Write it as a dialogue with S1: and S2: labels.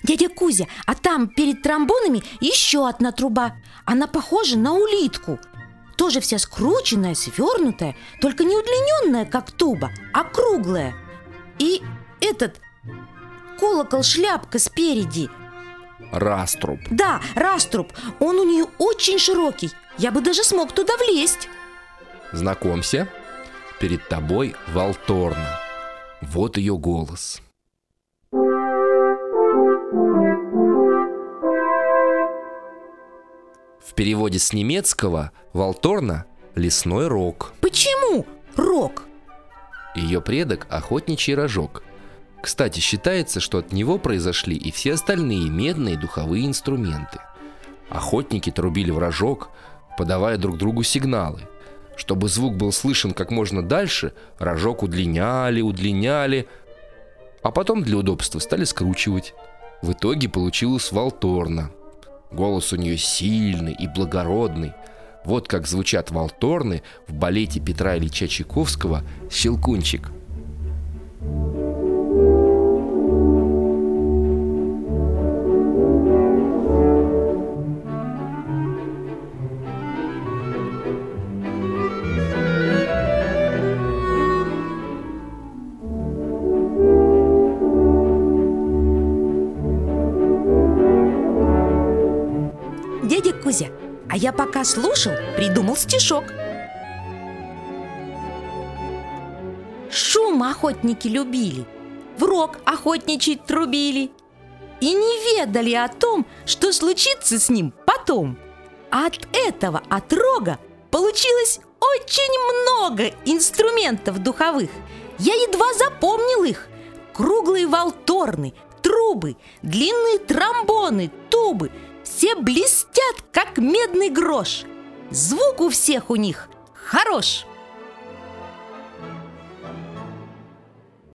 S1: Дядя Кузя, а там перед тромбонами еще одна труба. Она похожа на улитку. Тоже вся скрученная, свернутая, только не удлиненная, как туба, а круглая. И этот колокол-шляпка спереди.
S2: Раструб.
S1: Да, раструб. Он у нее очень широкий. Я бы даже смог туда влезть.
S2: Знакомься, перед тобой Валторна. Вот ее голос. В переводе с немецкого Валторна – лесной рог.
S1: Почему рог?
S2: Ее предок – охотничий рожок. Кстати, считается, что от него произошли и все остальные медные духовые инструменты. Охотники трубили в рожок, подавая друг другу сигналы. Чтобы звук был слышен как можно дальше, рожок удлиняли, а потом для удобства стали скручивать. В итоге получилась Валторна. Голос у нее сильный и благородный. Вот как звучат валторны в балете Петра Ильича Чайковского «Щелкунчик».
S1: Дядя Кузя, а я пока слушал, придумал стишок. Шум охотники любили, в рог охотничий трубили и не ведали о том, что случится с ним потом. А от этого, от рога, получилось очень много инструментов духовых. Я едва запомнил их. Круглые валторны, трубы, длинные тромбоны, тубы — все блестят, как медный грош. Звук у всех у них хорош.